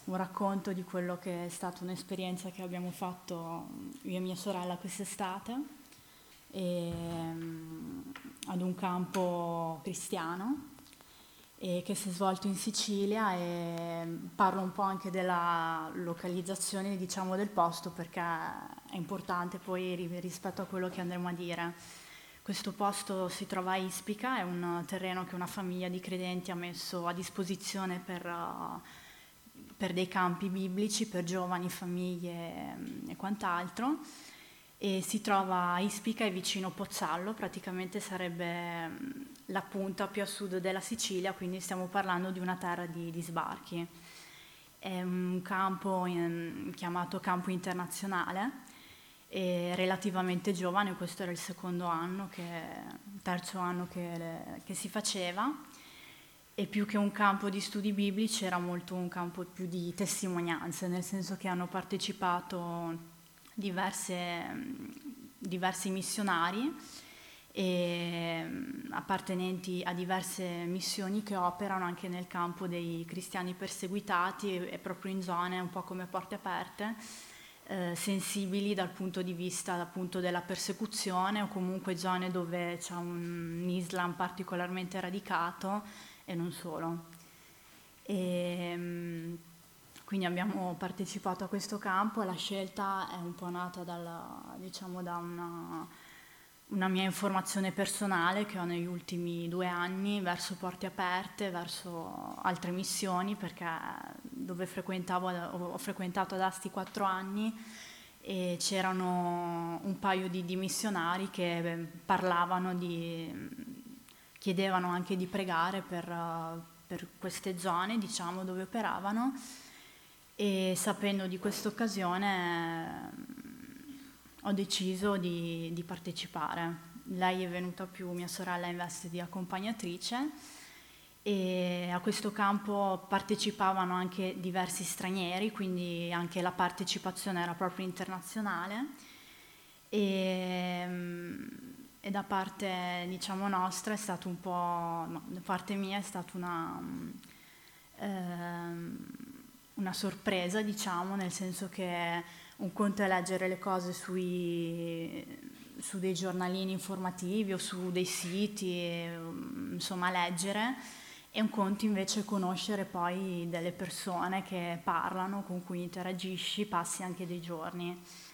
un racconto di quello che è stata un'esperienza che abbiamo fatto io e mia sorella quest'estate ad un campo cristiano che si è svolto in Sicilia, e parlo un po' anche della localizzazione, diciamo, del posto, perché è importante poi rispetto a quello che andremo a dire. Questo posto si trova a Ispica, è un terreno che una famiglia di credenti ha messo a disposizione per dei campi biblici, per giovani, famiglie e quant'altro. E si trova a Ispica e vicino Pozzallo, praticamente sarebbe la punta più a sud della Sicilia, quindi stiamo parlando di una terra di sbarchi. È un campo chiamato Campo Internazionale, e relativamente giovane, questo era il terzo anno che si faceva, e più che un campo di studi biblici era molto un campo più di testimonianze, nel senso che hanno partecipato diversi missionari appartenenti a diverse missioni che operano anche nel campo dei cristiani perseguitati e proprio in zone un po' come Porte Aperte, sensibili dal punto di vista appunto della persecuzione, o comunque zone dove c'è un Islam particolarmente radicato e non solo. Quindi abbiamo partecipato a questo campo. La scelta è un po' nata diciamo, da una mia informazione personale che ho negli ultimi 2 anni verso Porte Aperte, verso altre missioni, perché dove ho frequentato ad Asti 4 anni, e c'erano un paio di missionari che chiedevano anche di pregare per queste zone, diciamo, dove operavano, e sapendo di questa occasione ho deciso di partecipare. Lei è venuta mia sorella in veste di accompagnatrice, e a questo campo partecipavano anche diversi stranieri, quindi anche la partecipazione era proprio internazionale, e da parte, diciamo, nostra è stato un po', no, da parte mia è stata una sorpresa, diciamo, nel senso che un conto è leggere le cose su dei giornalini informativi o su dei siti, insomma leggere, e un conto invece è conoscere poi delle persone che parlano, con cui interagisci, passi anche dei giorni.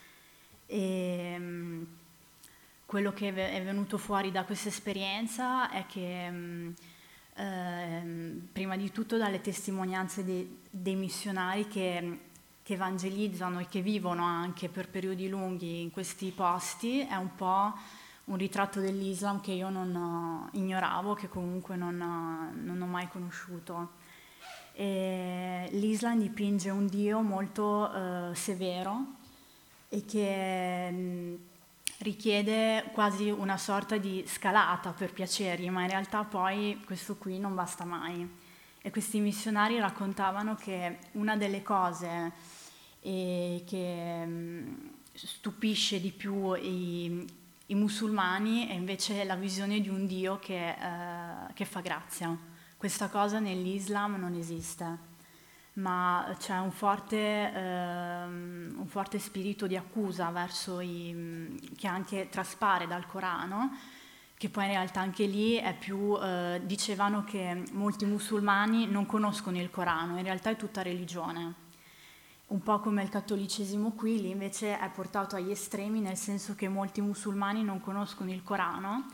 E quello che è venuto fuori da questa esperienza è che prima di tutto dalle testimonianze dei missionari che evangelizzano e che vivono anche per periodi lunghi in questi posti, è un po' un ritratto dell'Islam che io non ignoravo, che comunque non ho mai conosciuto. E l'Islam dipinge un Dio molto severo e che richiede quasi una sorta di scalata per piaceri, ma in realtà poi questo qui non basta mai. E questi missionari raccontavano che una delle cose che stupisce di più i musulmani è invece la visione di un Dio che fa grazia. Questa cosa nell'Islam non esiste, ma c'è un forte spirito di accusa verso che anche traspare dal Corano, che poi in realtà anche lì è più, dicevano che molti musulmani non conoscono il Corano, in realtà è tutta religione. Un po' come il cattolicesimo qui, lì invece è portato agli estremi, nel senso che molti musulmani non conoscono il Corano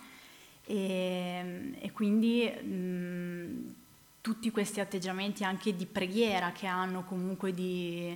e quindi tutti questi atteggiamenti anche di preghiera che hanno comunque il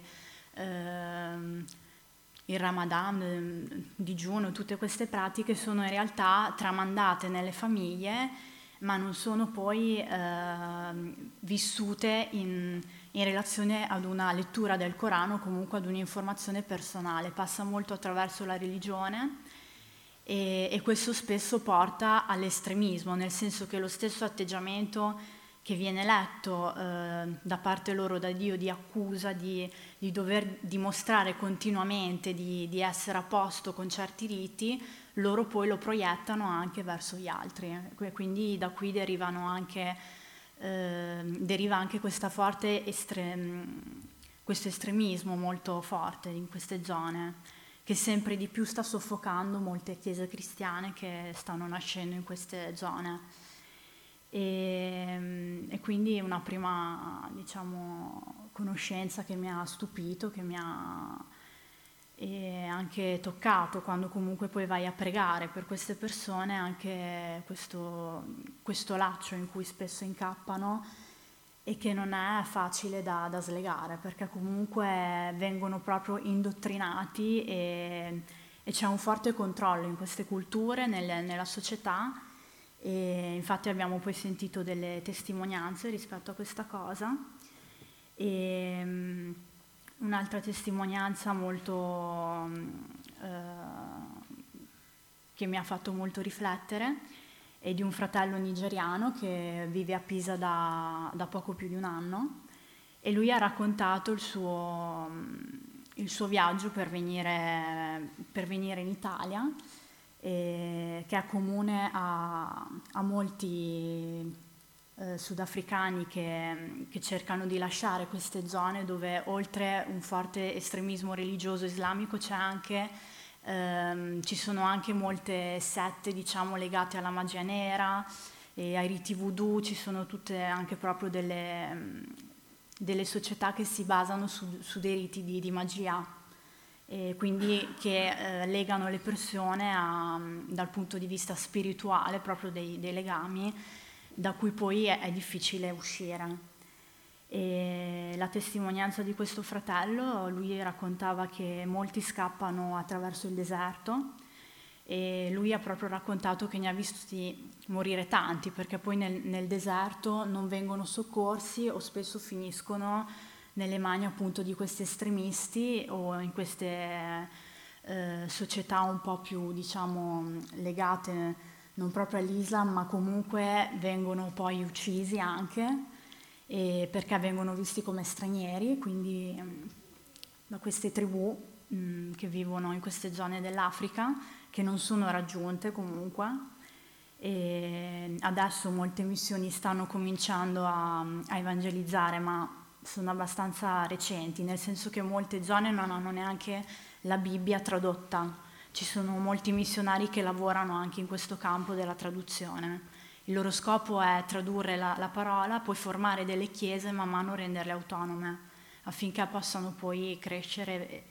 Ramadan, digiuno, tutte queste pratiche sono in realtà tramandate nelle famiglie, ma non sono poi vissute in relazione ad una lettura del Corano, comunque ad un'informazione personale. Passa molto attraverso la religione e questo spesso porta all'estremismo, nel senso che lo stesso atteggiamento che viene letto da parte loro da Dio di accusa, di dover dimostrare continuamente di essere a posto con certi riti, loro poi lo proiettano anche verso gli altri. Quindi da qui deriva anche questa forte questo estremismo molto forte in queste zone, che sempre di più sta soffocando molte chiese cristiane che stanno nascendo in queste zone. E quindi una prima, diciamo, conoscenza che mi ha stupito, che mi ha anche toccato, quando comunque poi vai a pregare per queste persone, anche questo laccio in cui spesso incappano e che non è facile da slegare, perché comunque vengono proprio indottrinati e c'è un forte controllo in queste culture, nella società, e infatti abbiamo poi sentito delle testimonianze rispetto a questa cosa. E un'altra testimonianza molto che mi ha fatto molto riflettere è di un fratello nigeriano che vive a Pisa da poco più di un anno, e lui ha raccontato il suo viaggio per venire in Italia, che è comune a molti sudafricani che cercano di lasciare queste zone dove, oltre un forte estremismo religioso islamico, ci sono anche molte sette, diciamo, legate alla magia nera e ai riti voodoo. Ci sono tutte anche proprio delle società che si basano su dei riti di magia, e quindi che legano le persone dal punto di vista spirituale, proprio dei legami da cui poi è difficile uscire. E la testimonianza di questo fratello, lui raccontava che molti scappano attraverso il deserto, e lui ha proprio raccontato che ne ha visti morire tanti, perché poi nel deserto non vengono soccorsi o spesso finiscono nelle mani appunto di questi estremisti o in queste società un po' più, diciamo, legate non proprio all'Islam, ma comunque vengono poi uccisi anche, perché vengono visti come stranieri, quindi da queste tribù che vivono in queste zone dell'Africa, che non sono raggiunte comunque. E adesso molte missioni stanno cominciando a evangelizzare, ma sono abbastanza recenti, nel senso che molte zone non hanno neanche la Bibbia tradotta. Ci sono molti missionari che lavorano anche in questo campo della traduzione. Il loro scopo è tradurre la parola, poi formare delle chiese e man mano renderle autonome, affinché possano poi crescere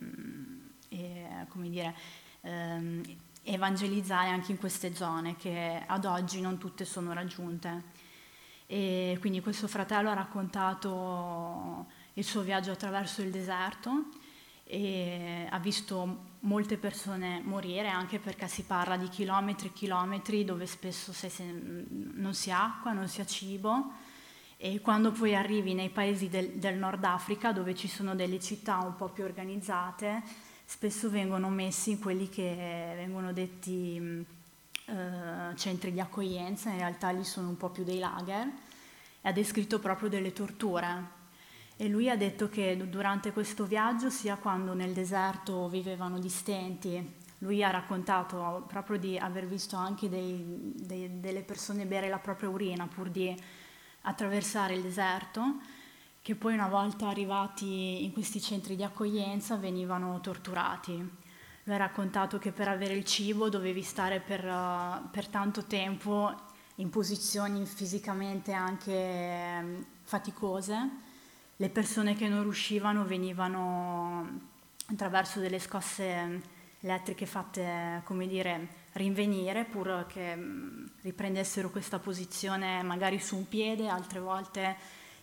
come dire, evangelizzare anche in queste zone che ad oggi non tutte sono raggiunte. E quindi questo fratello ha raccontato il suo viaggio attraverso il deserto e ha visto molte persone morire, anche perché si parla di chilometri e chilometri dove spesso non si ha acqua, non si ha cibo, e quando poi arrivi nei paesi del Nord Africa, dove ci sono delle città un po' più organizzate, spesso vengono messi quelli che vengono detti centri di accoglienza. In realtà lì sono un po' più dei lager, e ha descritto proprio delle torture. E lui ha detto che durante questo viaggio, sia quando nel deserto vivevano di stenti, lui ha raccontato proprio di aver visto anche delle persone bere la propria urina pur di attraversare il deserto, che poi una volta arrivati in questi centri di accoglienza venivano torturati. Lui ha raccontato che per avere il cibo dovevi stare per tanto tempo in posizioni fisicamente anche faticose. Le persone che non riuscivano venivano attraverso delle scosse elettriche fatte, come dire, rinvenire, pur che riprendessero questa posizione magari su un piede, altre volte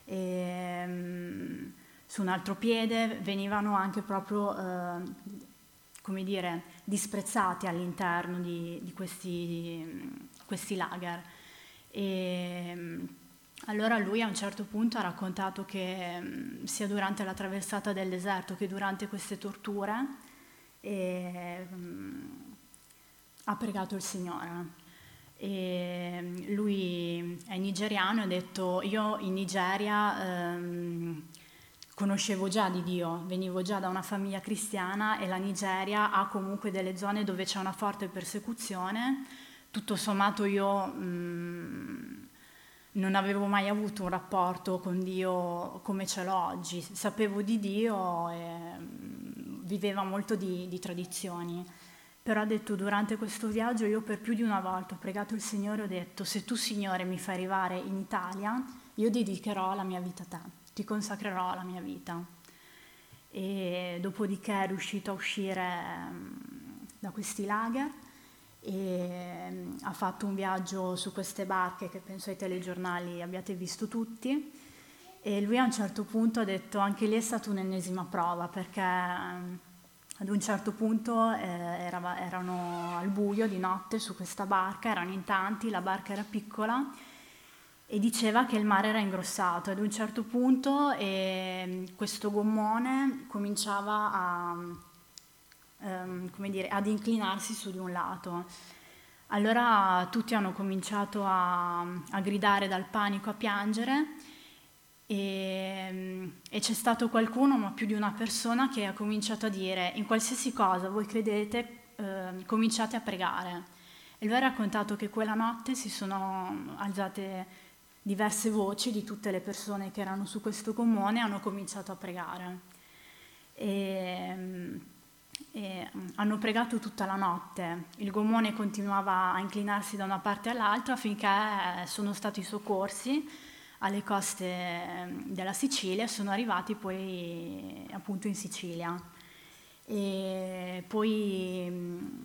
su un altro piede. Venivano anche proprio, come dire, disprezzati all'interno di questi lager. E allora lui a un certo punto ha raccontato che sia durante la traversata del deserto che durante queste torture ha pregato il Signore. E lui è nigeriano e ha detto: io in Nigeria conoscevo già di Dio, venivo già da una famiglia cristiana, e la Nigeria ha comunque delle zone dove c'è una forte persecuzione. Tutto sommato io non avevo mai avuto un rapporto con Dio come ce l'ho oggi. Sapevo di Dio e viveva molto di tradizioni. Però ha detto, durante questo viaggio io per più di una volta ho pregato il Signore e ho detto, se tu Signore mi fai arrivare in Italia, io dedicherò la mia vita a te, ti consacrerò la mia vita. E dopodiché è riuscito a uscire da questi lager e ha fatto un viaggio su queste barche che penso ai telegiornali abbiate visto tutti, e lui a un certo punto ha detto, anche lì è stata un'ennesima prova, perché ad un certo punto erano al buio di notte su questa barca, erano in tanti, la barca era piccola e diceva che il mare era ingrossato. Ad un certo punto questo gommone cominciava ad inclinarsi su di un lato. Allora tutti hanno cominciato a gridare dal panico, a piangere, e c'è stato qualcuno, ma più di una persona, che ha cominciato a dire, in qualsiasi cosa voi credete, cominciate a pregare. E lui ha raccontato che quella notte si sono alzate diverse voci di tutte le persone che erano su questo gommone e hanno cominciato a pregare. E hanno pregato tutta la notte. Il gommone continuava a inclinarsi da una parte all'altra finché sono stati soccorsi alle coste della Sicilia e sono arrivati poi appunto in Sicilia. E poi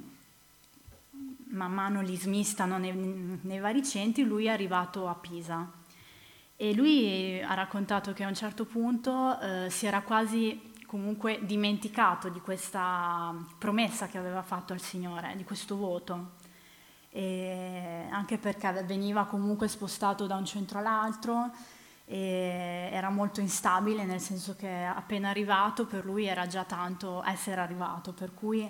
man mano li smistano nei vari centri, lui è arrivato a Pisa. E lui ha raccontato che a un certo punto si era quasi comunque dimenticato di questa promessa che aveva fatto al Signore, di questo voto. E anche perché veniva comunque spostato da un centro all'altro e era molto instabile, nel senso che appena arrivato per lui era già tanto essere arrivato, per cui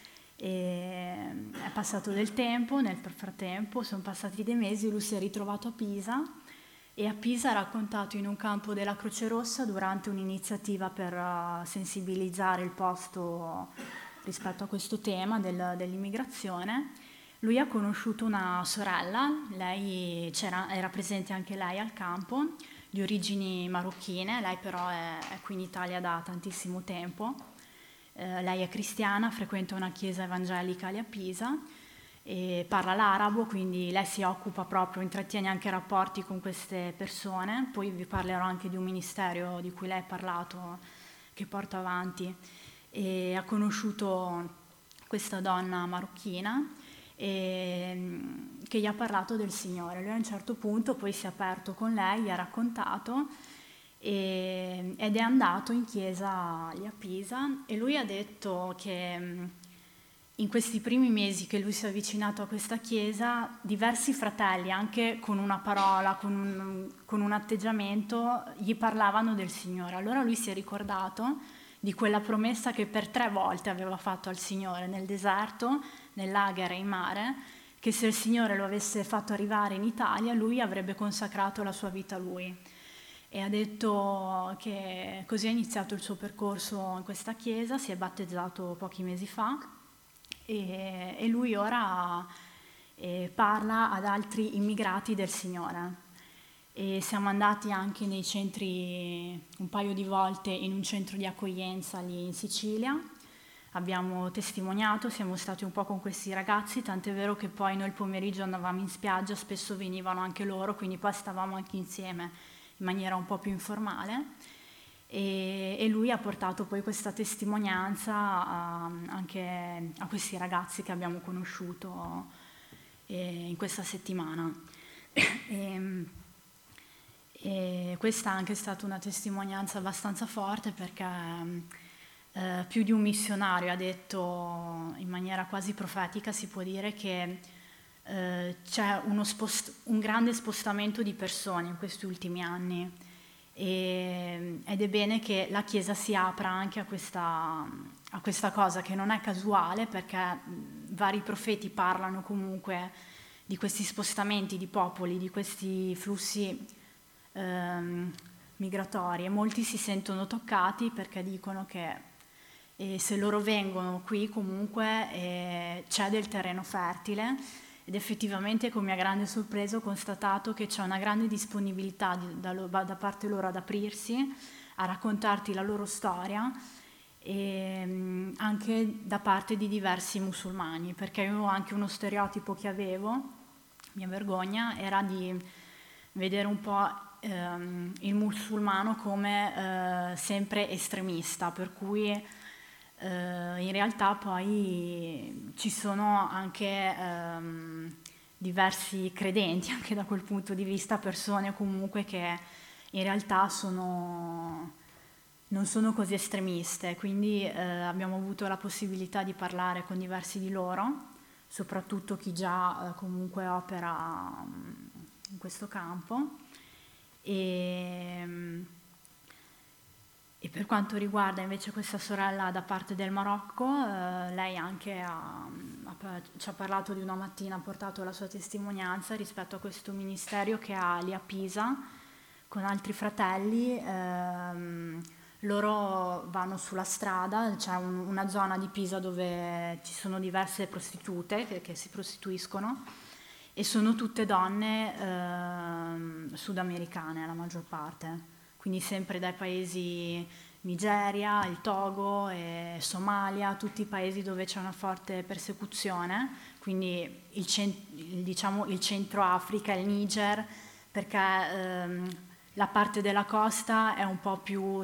è passato del tempo, nel frattempo sono passati dei mesi, lui si è ritrovato a Pisa e a Pisa ha raccontato in un campo della Croce Rossa durante un'iniziativa per sensibilizzare il posto rispetto a questo tema dell'immigrazione. Lui ha conosciuto una sorella, lei era presente anche lei al campo, di origini marocchine, lei però è qui in Italia da tantissimo tempo. Lei è cristiana, frequenta una chiesa evangelica lì a Pisa e parla l'arabo, quindi lei si occupa proprio, intrattiene anche rapporti con queste persone. Poi vi parlerò anche di un ministero di cui lei ha parlato, che porta avanti, e ha conosciuto questa donna marocchina che gli ha parlato del Signore. Lui a un certo punto poi si è aperto con lei, gli ha raccontato ed è andato in chiesa lì a Pisa e lui ha detto che in questi primi mesi che lui si è avvicinato a questa chiesa, diversi fratelli, anche con una parola, con un atteggiamento, gli parlavano del Signore. Allora lui si è ricordato di quella promessa che per 3 volte aveva fatto al Signore, nel deserto, nel lager e in mare, che se il Signore lo avesse fatto arrivare in Italia, lui avrebbe consacrato la sua vita a Lui. E ha detto che così ha iniziato il suo percorso in questa chiesa, si è battezzato pochi mesi fa e lui ora parla ad altri immigrati del Signore. E siamo andati anche nei centri un paio di volte in un centro di accoglienza lì in Sicilia, abbiamo testimoniato, siamo stati un po' con questi ragazzi, tant'è vero che poi noi il pomeriggio andavamo in spiaggia, spesso venivano anche loro, quindi poi stavamo anche insieme in maniera un po' più informale e lui ha portato poi questa testimonianza anche a questi ragazzi che abbiamo conosciuto in questa settimana. E questa anche è stata una testimonianza abbastanza forte perché più di un missionario ha detto in maniera quasi profetica, si può dire, che c'è un grande spostamento di persone in questi ultimi anni ed è bene che la Chiesa si apra anche a questa cosa che non è casuale, perché vari profeti parlano comunque di questi spostamenti di popoli, di questi flussi migratori, e molti si sentono toccati perché dicono che se loro vengono qui comunque c'è del terreno fertile ed effettivamente con mia grande sorpresa ho constatato che c'è una grande disponibilità da parte loro ad aprirsi, a raccontarti la loro storia, e anche da parte di diversi musulmani, perché io anche uno stereotipo che avevo, mia vergogna, era di vedere un po' il musulmano come sempre estremista, per cui in realtà poi ci sono anche diversi credenti anche da quel punto di vista, persone comunque che in realtà non sono così estremiste, quindi abbiamo avuto la possibilità di parlare con diversi di loro, soprattutto chi già comunque opera in questo campo. E per quanto riguarda invece questa sorella da parte del Marocco, lei anche ci ha parlato di una mattina, ha portato la sua testimonianza rispetto a questo ministero che ha lì a Pisa con altri fratelli. Loro vanno sulla strada, c'è una zona di Pisa dove ci sono diverse prostitute che si prostituiscono e sono tutte donne sudamericane la maggior parte, quindi sempre dai paesi Nigeria, il Togo, Somalia, tutti i paesi dove c'è una forte persecuzione, quindi il Centro Africa, il Niger, perché la parte della costa è un po' più,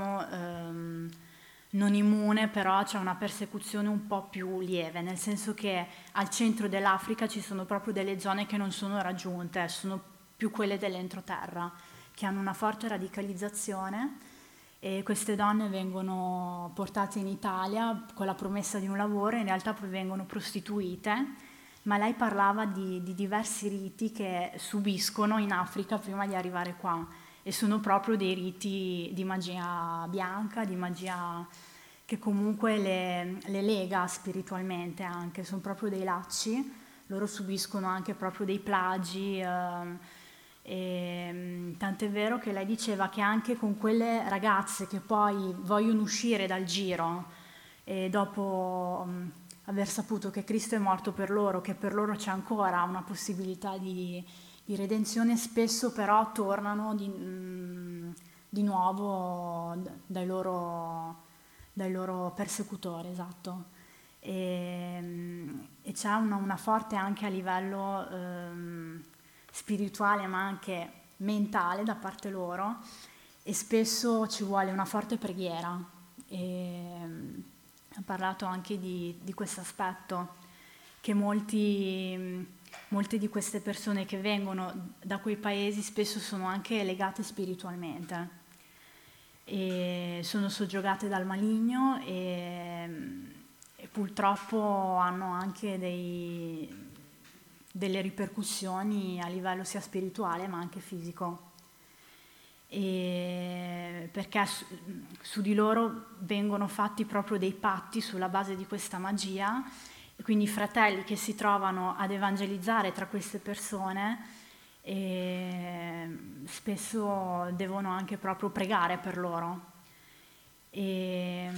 non immune, però c'è una persecuzione un po' più lieve, nel senso che al centro dell'Africa ci sono proprio delle zone che non sono raggiunte, sono più quelle dell'entroterra, che hanno una forte radicalizzazione, e queste donne vengono portate in Italia con la promessa di un lavoro e in realtà poi vengono prostituite, ma lei parlava di diversi riti che subiscono in Africa prima di arrivare qua, e sono proprio dei riti di magia bianca, di magia che comunque le lega spiritualmente anche, sono proprio dei lacci, loro subiscono anche proprio dei plagi, tant'è vero che lei diceva che anche con quelle ragazze che poi vogliono uscire dal giro e dopo aver saputo che Cristo è morto per loro, che per loro c'è ancora una possibilità di redenzione, spesso però tornano di nuovo dai loro persecutori, esatto. E c'è una forte anche a livello spirituale ma anche mentale da parte loro, e spesso ci vuole una forte preghiera. Ha parlato anche di questo aspetto, che molte di queste persone che vengono da quei paesi spesso sono anche legate spiritualmente e sono soggiogate dal maligno, e purtroppo hanno anche delle ripercussioni a livello sia spirituale ma anche fisico. Perché su di loro vengono fatti proprio dei patti sulla base di questa magia, e quindi i fratelli che si trovano ad evangelizzare tra queste persone spesso devono anche proprio pregare per loro. E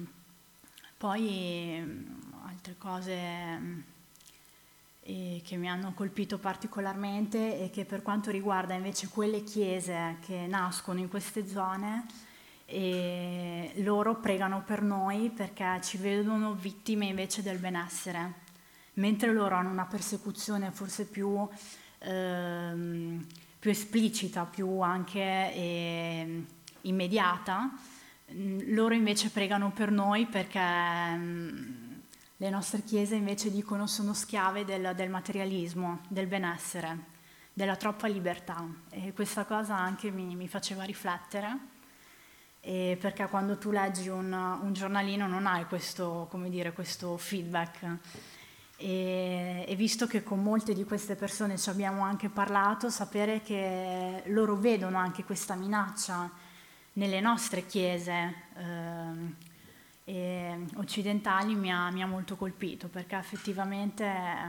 poi altre cose che mi hanno colpito particolarmente e che per quanto riguarda invece quelle chiese che nascono in queste zone, loro pregano per noi perché ci vedono vittime invece del benessere, mentre loro hanno una persecuzione forse più esplicita, più anche immediata. Loro invece pregano per noi perché le nostre chiese invece dicono sono schiave del materialismo, del benessere, della troppa libertà, e questa cosa anche mi faceva riflettere, perché quando tu leggi un giornalino non hai questo, come dire, questo feedback, e visto che con molte di queste persone ci abbiamo anche parlato, sapere che loro vedono anche questa minaccia nelle nostre chiese occidentali mi ha molto colpito, perché effettivamente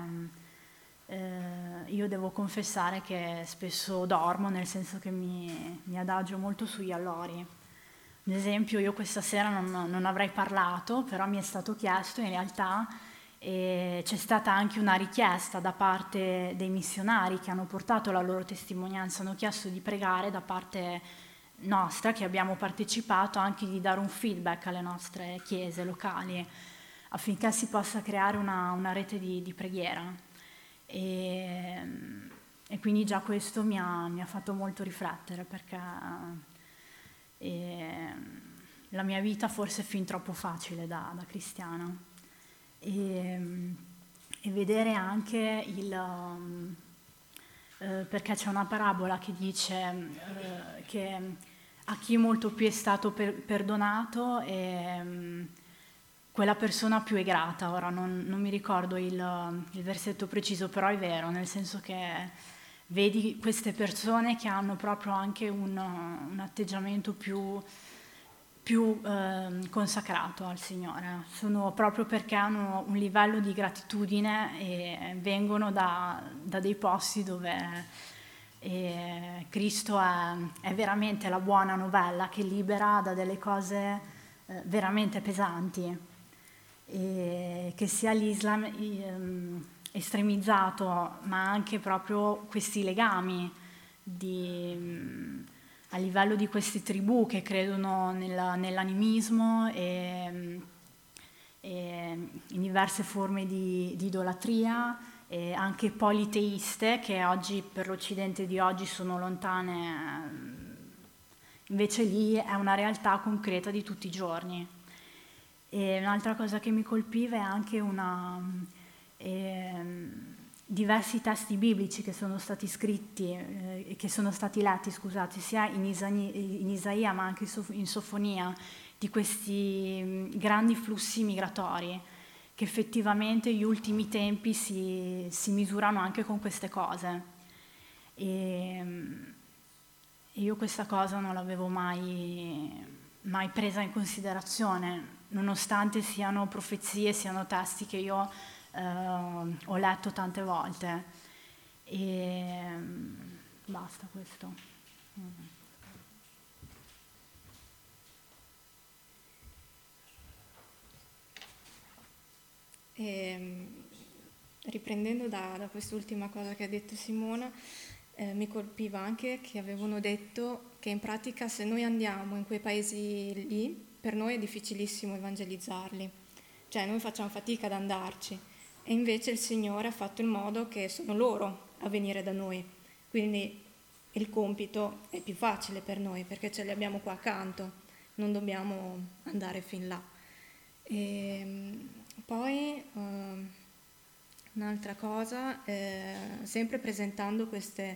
io devo confessare che spesso dormo, nel senso che mi adagio molto sugli allori. Ad esempio io questa sera non avrei parlato, però mi è stato chiesto in realtà E c'è stata anche una richiesta da parte dei missionari che hanno portato la loro testimonianza, hanno chiesto di pregare da parte nostra, che abbiamo partecipato, anche di dare un feedback alle nostre chiese locali affinché si possa creare una rete di preghiera. E quindi già questo mi ha fatto molto riflettere, perché la mia vita forse è fin troppo facile da cristiana. E vedere anche perché c'è una parabola che dice che a chi molto più è stato perdonato, quella persona più è grata. Ora non mi ricordo il versetto preciso, però è vero, nel senso che vedi queste persone che hanno proprio anche un atteggiamento più consacrato al Signore, sono proprio perché hanno un livello di gratitudine e vengono da dei posti dove Cristo è veramente la buona novella che libera da delle cose veramente pesanti, e che sia l'Islam estremizzato, ma anche proprio questi legami a livello di queste tribù che credono nell'animismo e in diverse forme di idolatria, e anche politeiste che oggi per l'Occidente di oggi sono lontane, invece lì è una realtà concreta di tutti i giorni. E un'altra cosa che mi colpiva è anche diversi testi biblici che sono stati scritti, che sono stati letti, scusate, sia in Isaia ma anche in Sofonia, di questi grandi flussi migratori, che effettivamente gli ultimi tempi si misurano anche con queste cose. E io questa cosa non l'avevo mai presa in considerazione, nonostante siano profezie, siano testi che io ho letto tante volte. E basta questo. Riprendendo da quest'ultima cosa che ha detto Simona, mi colpiva anche che avevano detto che in pratica se noi andiamo in quei paesi lì, per noi è difficilissimo evangelizzarli, cioè noi facciamo fatica ad andarci, e invece il Signore ha fatto in modo che sono loro a venire da noi, quindi il compito è più facile per noi perché ce li abbiamo qua accanto, non dobbiamo andare fin là. E poi un'altra cosa, sempre presentando queste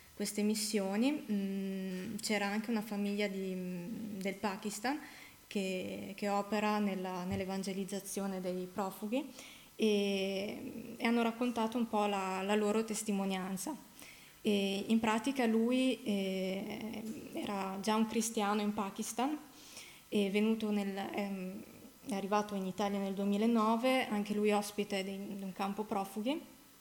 missioni, c'era anche una famiglia del Pakistan che opera nell'evangelizzazione dei profughi, e hanno raccontato un po' la loro testimonianza. E in pratica lui era già un cristiano in Pakistan, è arrivato in Italia nel 2009, anche lui ospite di un campo profughi,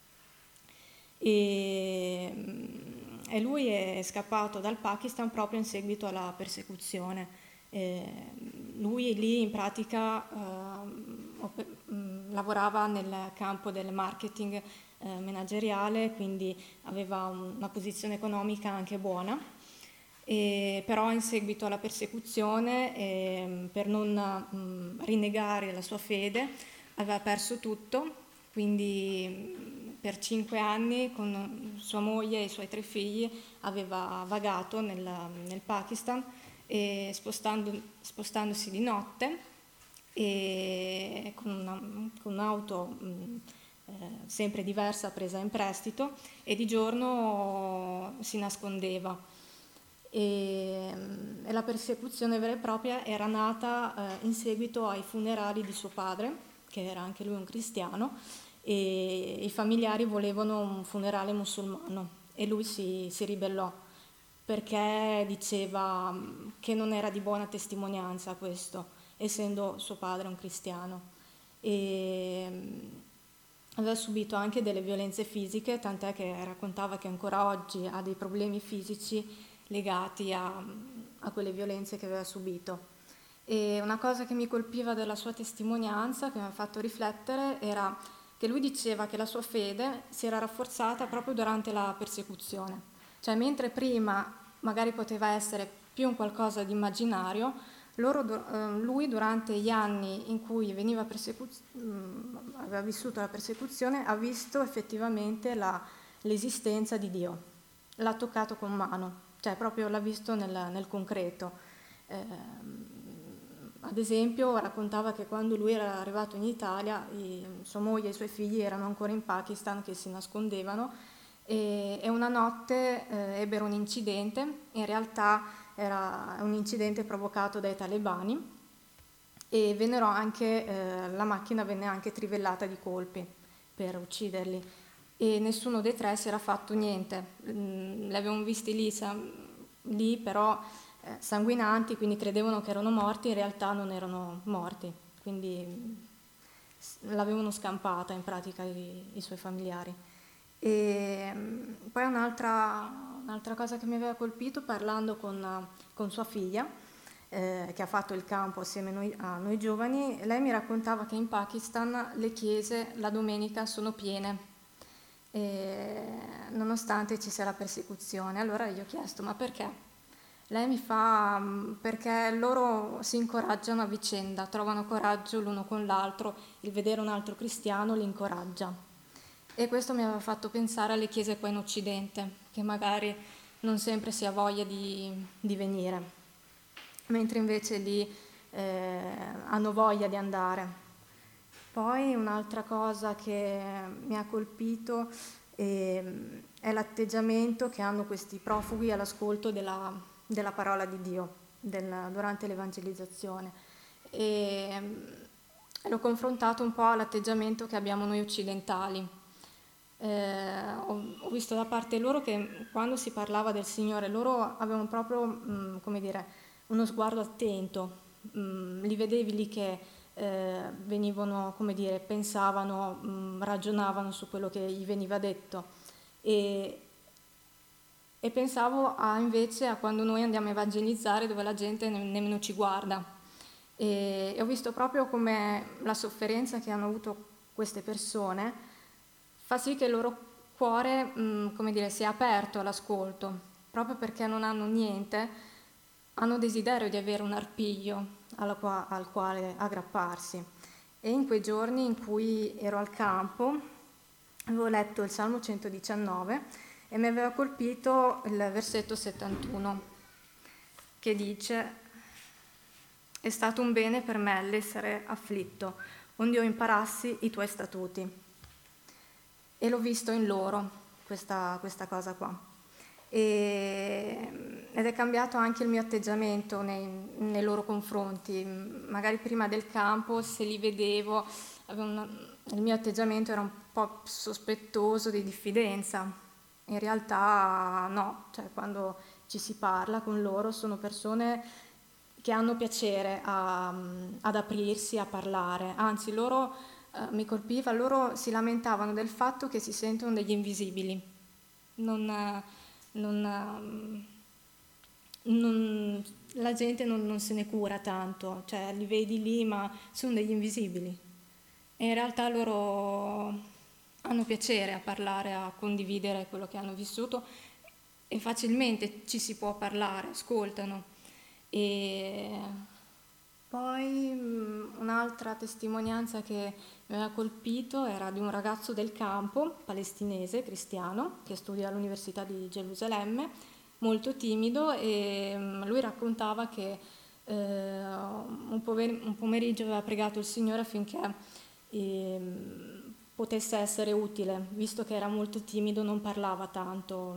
e lui è scappato dal Pakistan proprio in seguito alla persecuzione. Lui lì in pratica lavorava nel campo del marketing manageriale, quindi aveva una posizione economica anche buona, però in seguito alla persecuzione, per non rinnegare la sua fede, aveva perso tutto, quindi per 5 anni con sua moglie e i suoi 3 figli aveva vagato nel Pakistan, spostandosi di notte e con un'auto sempre diversa presa in prestito, e di giorno si nascondeva. E la persecuzione vera e propria era nata in seguito ai funerali di suo padre, che era anche lui un cristiano, e i familiari volevano un funerale musulmano e lui si ribellò perché diceva che non era di buona testimonianza questo, essendo suo padre un cristiano. E aveva subito anche delle violenze fisiche, tant'è che raccontava che ancora oggi ha dei problemi fisici legati a quelle violenze che aveva subito. E una cosa che mi colpiva della sua testimonianza, che mi ha fatto riflettere, era che lui diceva che la sua fede si era rafforzata proprio durante la persecuzione. Cioè, mentre prima magari poteva essere più un qualcosa di immaginario, lui durante gli anni in cui aveva vissuto la persecuzione ha visto effettivamente l'esistenza di Dio, l'ha toccato con mano, cioè proprio l'ha visto nel concreto. Ad esempio raccontava che quando lui era arrivato in Italia sua moglie e i suoi figli erano ancora in Pakistan che si nascondevano e una notte ebbero un incidente, in realtà era un incidente provocato dai talebani e la macchina venne anche trivellata di colpi per ucciderli e nessuno dei tre si era fatto niente. Li avevano visti lì però sanguinanti, quindi credevano che erano morti, in realtà non erano morti, quindi l'avevano scampata in pratica i suoi familiari. E poi un'altra cosa che mi aveva colpito parlando con sua figlia, che ha fatto il campo assieme a noi giovani, lei mi raccontava che in Pakistan le chiese la domenica sono piene, nonostante ci sia la persecuzione. Allora gli ho chiesto, ma perché? Lei mi fa, perché loro si incoraggiano a vicenda, trovano coraggio l'uno con l'altro, il vedere un altro cristiano li incoraggia. E questo mi aveva fatto pensare alle chiese qua in Occidente, che magari non sempre si ha voglia di venire, mentre invece lì hanno voglia di andare. Poi un'altra cosa che mi ha colpito è l'atteggiamento che hanno questi profughi all'ascolto della parola di Dio durante l'evangelizzazione e l'ho confrontato un po' all'atteggiamento che abbiamo noi occidentali. Ho visto da parte loro che quando si parlava del Signore loro avevano proprio come dire, uno sguardo attento, li vedevi lì che venivano, come dire, pensavano, ragionavano su quello che gli veniva detto e pensavo invece a quando noi andiamo a evangelizzare dove la gente nemmeno ci guarda e ho visto proprio come la sofferenza che hanno avuto queste persone fa sì che il loro cuore, come dire, sia aperto all'ascolto, proprio perché non hanno niente, hanno desiderio di avere un arpiglio al quale aggrapparsi. E in quei giorni in cui ero al campo avevo letto il Salmo 119 e mi aveva colpito il versetto 71 che dice: «È stato un bene per me l'essere afflitto, onde io imparassi i tuoi statuti». E l'ho visto in loro questa cosa qua. Ed è cambiato anche il mio atteggiamento nei loro confronti. Magari prima del campo, se li vedevo, il mio atteggiamento era un po' sospettoso di diffidenza. In realtà no, cioè quando ci si parla con loro sono persone che hanno piacere ad aprirsi, a parlare. Anzi, mi colpiva, loro si lamentavano del fatto che si sentono degli invisibili. La gente non se ne cura tanto, cioè li vedi lì ma sono degli invisibili e in realtà loro hanno piacere a parlare, a condividere quello che hanno vissuto e facilmente ci si può parlare, ascoltano. E poi un'altra testimonianza che mi aveva colpito era di un ragazzo del campo, palestinese, cristiano, che studia all'Università di Gerusalemme, molto timido e lui raccontava che un pomeriggio aveva pregato il Signore affinché potesse essere utile, visto che era molto timido, non parlava tanto,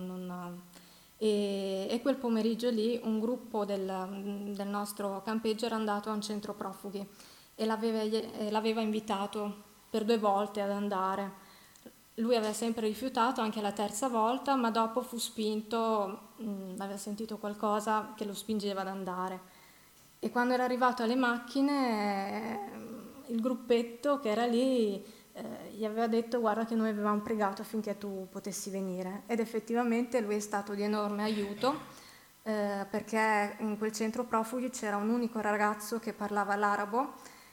e quel pomeriggio lì un gruppo del nostro campeggio era andato a un centro profughi e l'aveva invitato per 2 volte ad andare. Lui aveva sempre rifiutato anche la terza volta, ma dopo fu spinto, aveva sentito qualcosa che lo spingeva ad andare. E quando era arrivato alle macchine, il gruppetto che era lì gli aveva detto: guarda che noi avevamo pregato affinché tu potessi venire. Ed effettivamente lui è stato di enorme aiuto, perché in quel centro profughi c'era un unico ragazzo che parlava l'arabo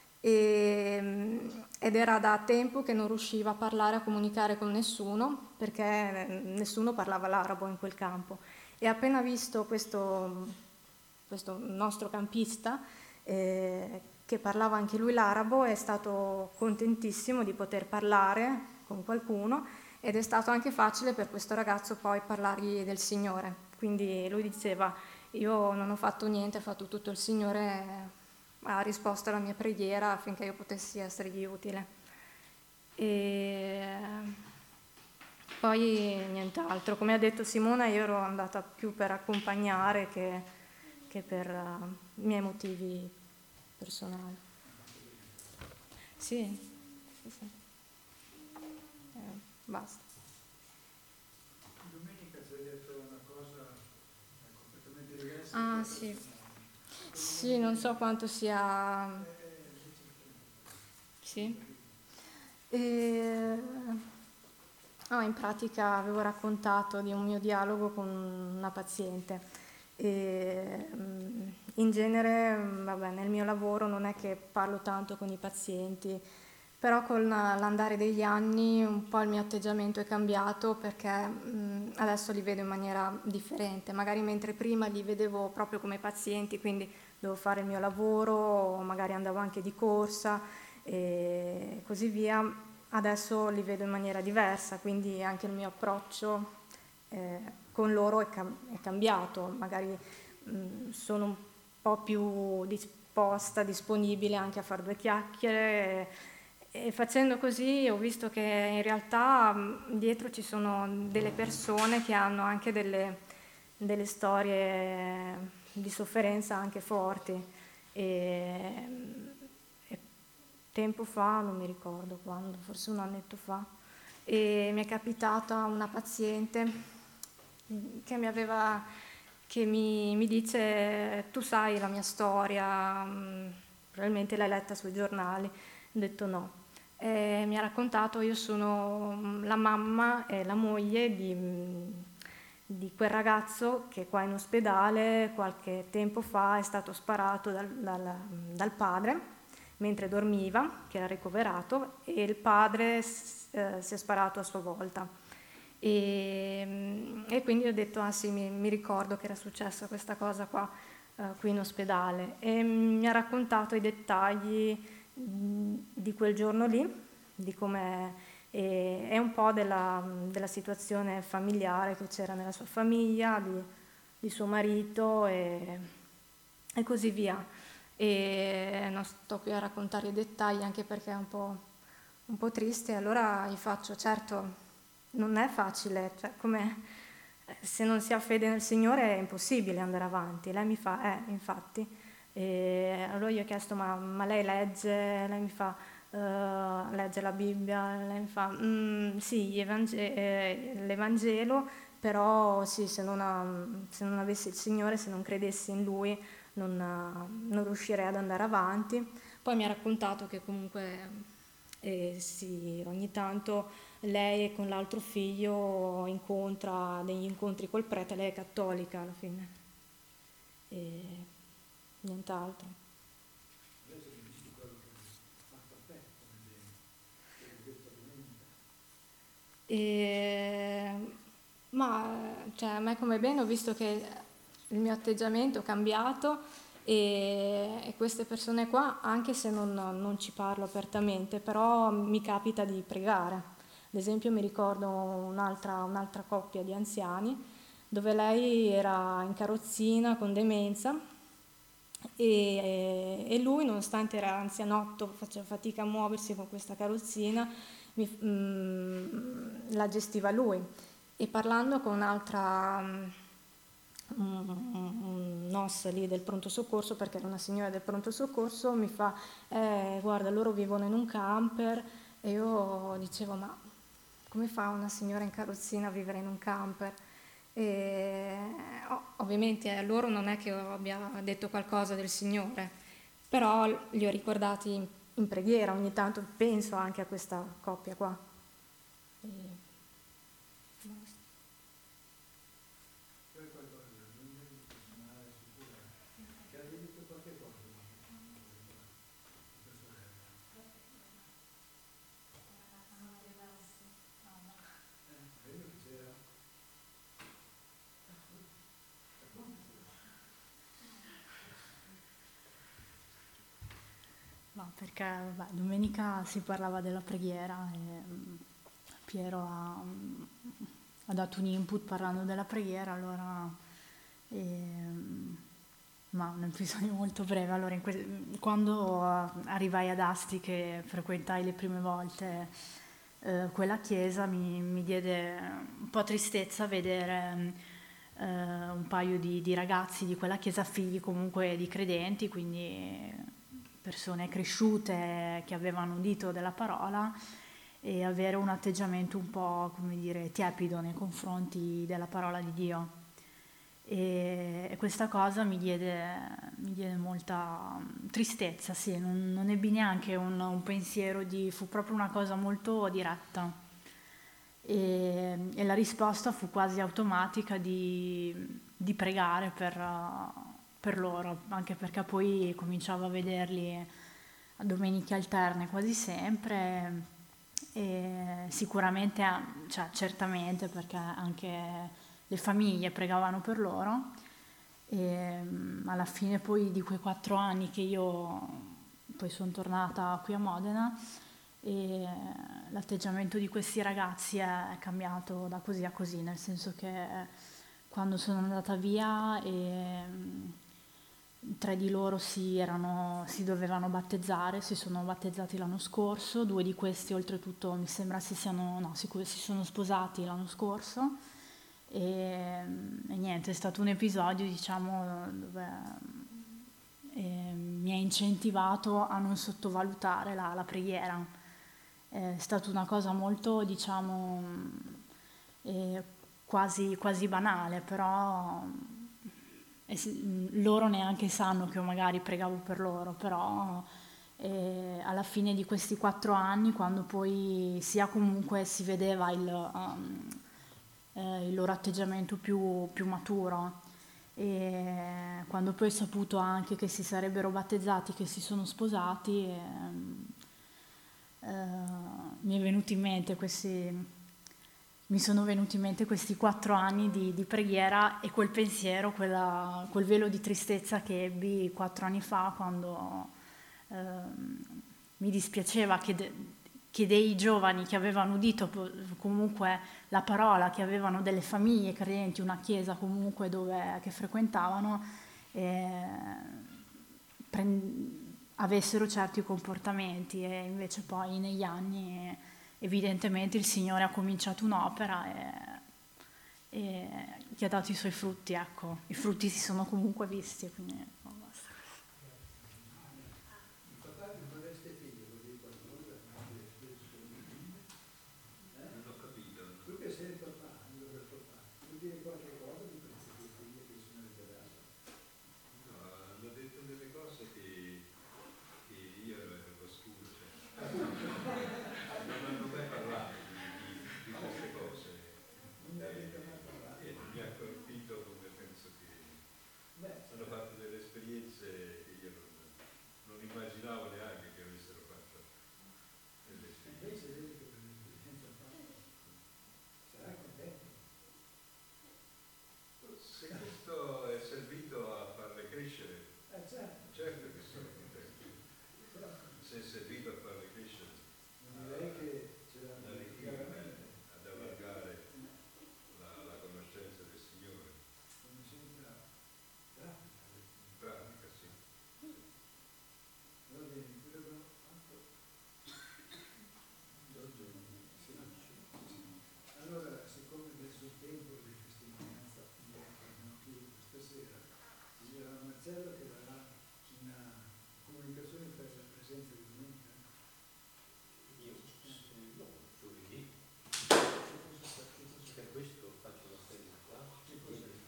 ed era da tempo che non riusciva a parlare, a comunicare con nessuno, perché nessuno parlava l'arabo in quel campo. E appena visto questo nostro campista, che parlava anche lui l'arabo, è stato contentissimo di poter parlare con qualcuno, ed è stato anche facile per questo ragazzo poi parlargli del Signore. Quindi lui diceva: io non ho fatto niente, ha fatto tutto il Signore, ha risposto alla mia preghiera affinché io potessi essergli utile. E poi nient'altro, come ha detto Simona, io ero andata più per accompagnare che per miei motivi personali. Sì, sì, sì. Basta. Domenica ci hai detto una cosa completamente diversa. Ah, sì. Sì, non so quanto sia... Sì. In pratica avevo raccontato di un mio dialogo con una paziente. In genere, vabbè, nel mio lavoro non è che parlo tanto con i pazienti, però con l'andare degli anni un po' il mio atteggiamento è cambiato, perché adesso li vedo in maniera differente. Magari mentre prima li vedevo proprio come pazienti, quindi dovevo fare il mio lavoro, magari andavo anche di corsa e così via, adesso li vedo in maniera diversa, quindi anche il mio approccio con loro è cambiato. Magari sono un po' più disposta, disponibile anche a fare due chiacchiere, e facendo così ho visto che in realtà dietro ci sono delle persone che hanno anche delle storie di sofferenza anche forti. E tempo fa, non mi ricordo quando, forse un annetto fa, e mi è capitata una paziente che mi dice: tu sai la mia storia, probabilmente l'hai letta sui giornali. Ho detto no. E mi ha raccontato: io sono la mamma e la moglie di quel ragazzo che qua in ospedale qualche tempo fa è stato sparato dal padre mentre dormiva, che era ricoverato, e il padre si è sparato a sua volta. E quindi ho detto: ah sì, mi ricordo che era successa questa cosa qua, qui in ospedale. E mi ha raccontato i dettagli di quel giorno lì, di come è un po' della situazione familiare che c'era nella sua famiglia, di suo marito e così via. E non sto qui a raccontare i dettagli, anche perché è un po' triste. Allora gli faccio: certo, non è facile, cioè, come se non si ha fede nel Signore è impossibile andare avanti. Lei mi fa: infatti. E allora io ho chiesto: ma lei legge? Lei mi fa: legge la Bibbia? Lei mi fa: sì, l'Evangelo, però sì, se non avessi il Signore, se non credessi in Lui, non riuscirei ad andare avanti. Poi mi ha raccontato che comunque sì, ogni tanto lei con l'altro figlio incontra degli incontri col prete. Lei è cattolica alla fine e nient'altro. Adesso mi dici quello che ha fatto a te, come bene, che hai detto domenica. Cioè, a me come bene ho visto che il mio atteggiamento è cambiato, e queste persone qua, anche se non ci parlo apertamente, però mi capita di pregare. Ad esempio mi ricordo un'altra coppia di anziani dove lei era in carrozzina con demenza e lui, nonostante era anzianotto, faceva fatica a muoversi con questa carrozzina, la gestiva lui. E parlando con un NOS lì del pronto soccorso, perché era una signora del pronto soccorso, mi fa: guarda, loro vivono in un camper. E io dicevo: ma come fa una signora in carrozzina a vivere in un camper? E ovviamente a loro non è che io abbia detto qualcosa del Signore, però li ho ricordati in preghiera. Ogni tanto penso anche a questa coppia qua. E basta. No, perché vabbè, domenica si parlava della preghiera e Piero ha dato un input parlando della preghiera, allora, ma un episodio molto breve. Allora, quando arrivai ad Asti, che frequentai le prime volte quella chiesa, mi diede un po' tristezza vedere un paio di ragazzi di quella chiesa, figli comunque di credenti, quindi persone cresciute che avevano udito della parola, e avere un atteggiamento un po', come dire, tiepido nei confronti della parola di Dio. E questa cosa mi diede molta tristezza, sì, non ebbi neanche un pensiero fu proprio una cosa molto diretta. E la risposta fu quasi automatica di pregare per loro, anche perché poi cominciavo a vederli a domeniche alterne quasi sempre, e sicuramente, cioè certamente, perché anche le famiglie pregavano per loro, e alla fine poi di quei 4 anni che io poi sono tornata qui a Modena, e l'atteggiamento di questi ragazzi è cambiato da così a così, nel senso che quando sono andata via, 3 di loro si dovevano battezzare, si sono battezzati l'anno scorso, 2 di questi oltretutto mi sembra si sono sposati l'anno scorso, e niente, è stato un episodio, diciamo, dove mi ha incentivato a non sottovalutare la preghiera. È stata una cosa molto, diciamo, quasi banale, però loro neanche sanno che io magari pregavo per loro, però alla fine di questi 4 anni, quando poi sia comunque si vedeva il loro atteggiamento più maturo, e quando poi ho saputo anche che si sarebbero battezzati, che si sono sposati, mi sono venuti in mente questi 4 anni di preghiera, e quel pensiero, quel velo di tristezza che ebbi 4 anni fa, quando mi dispiaceva che dei giovani che avevano udito comunque la parola, che avevano delle famiglie credenti, una chiesa comunque che frequentavano, avessero certi comportamenti, e invece poi negli anni evidentemente il Signore ha cominciato un'opera e che ha dato i suoi frutti, ecco, i frutti si sono comunque visti, quindi